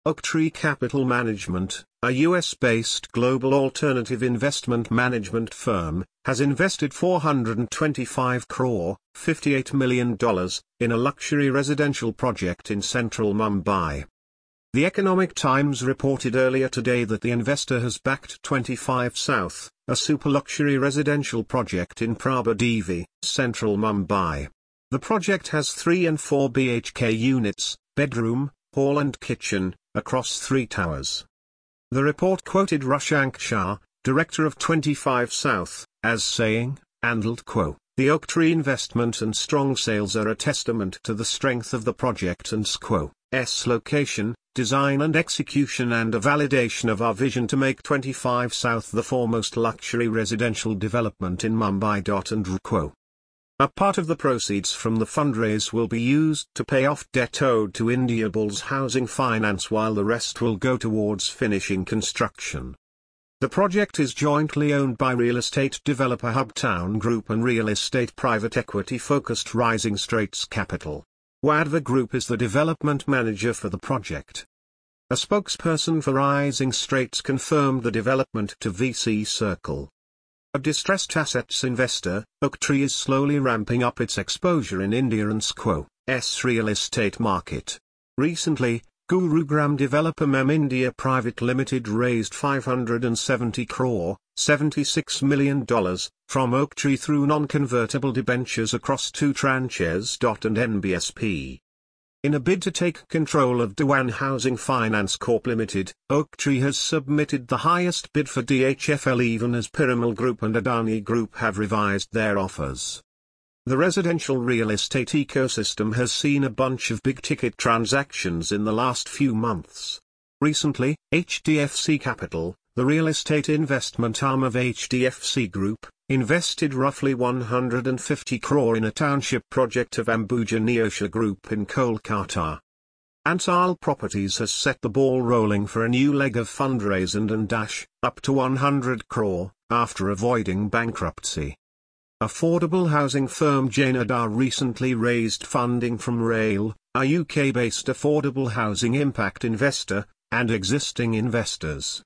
Oaktree Capital Management, a US-based global alternative investment management firm, has invested $425 crore, $58 million, in a luxury residential project in central Mumbai. The Economic Times reported earlier today that the investor has backed 25 South, a super-luxury residential project in Prabhadevi, central Mumbai. The project has 3 and 4 BHK units, bedroom, hall and kitchen, across 3 towers. The report quoted Rushank Shah, director of 25 South, as saying, "Andal quo, the Oaktree investment and strong sales are a testament to the strength of the project and SQO's location, design and execution and a validation of our vision to make 25 South the foremost luxury residential development in Mumbai." And quo. A part of the proceeds from the fundraise will be used to pay off debt owed to Indiabulls Housing Finance, while the rest will go towards finishing construction. The project is jointly owned by real estate developer Hubtown Group and real estate private equity-focused Rising Straits Capital. Wadhwa Group is the development manager for the project. A spokesperson for Rising Straits confirmed the development to VC Circle. A distressed assets investor, Oaktree is slowly ramping up its exposure in India and SQO's real estate market. Recently, Gurugram developer MEM India Private Limited raised $570 crore, $76 million, from Oaktree through non-convertible debentures across 2 tranches. And NBSP. In a bid to take control of Dewan Housing Finance Corp Limited, Oaktree has submitted the highest bid for DHFL even as Piramal Group and Adani Group have revised their offers. The residential real estate ecosystem has seen a bunch of big-ticket transactions in the last few months. Recently, HDFC Capital, the real estate investment arm of HDFC Group, invested roughly 150 crore in a township project of Ambuja Neosha Group in Kolkata. Ansal Properties has set the ball rolling for a new leg of fundraising and up to 100 crore, after avoiding bankruptcy. Affordable housing firm Janadar recently raised funding from Rail, a UK-based affordable housing impact investor, and existing investors.